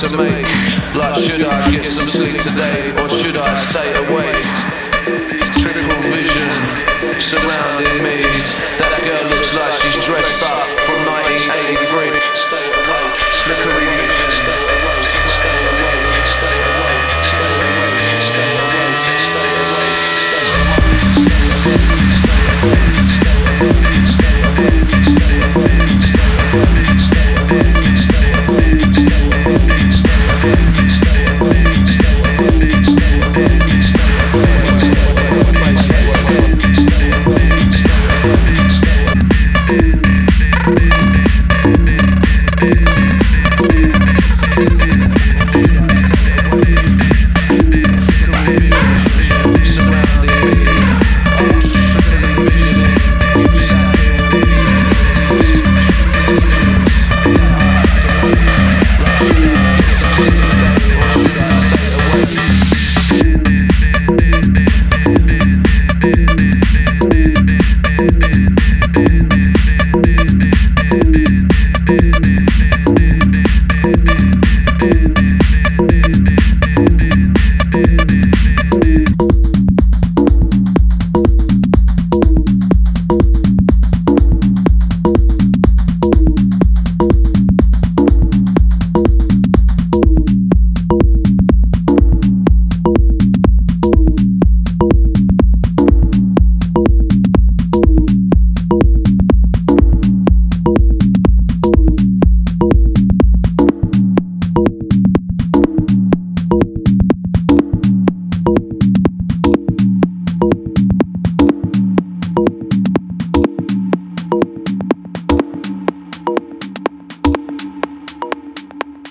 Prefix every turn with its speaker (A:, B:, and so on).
A: to make. Like, should I get some sleep today or should I stay awake? Triple vision surrounding me. That girl looks like she's dressed up from 1983. Flickering vision. Stay awake, stay awake, stay awake, stay awake, stay awake, stay awake, stay awake, stay awake, stay awake, stay awake, stay awake, stay awake, stay awake.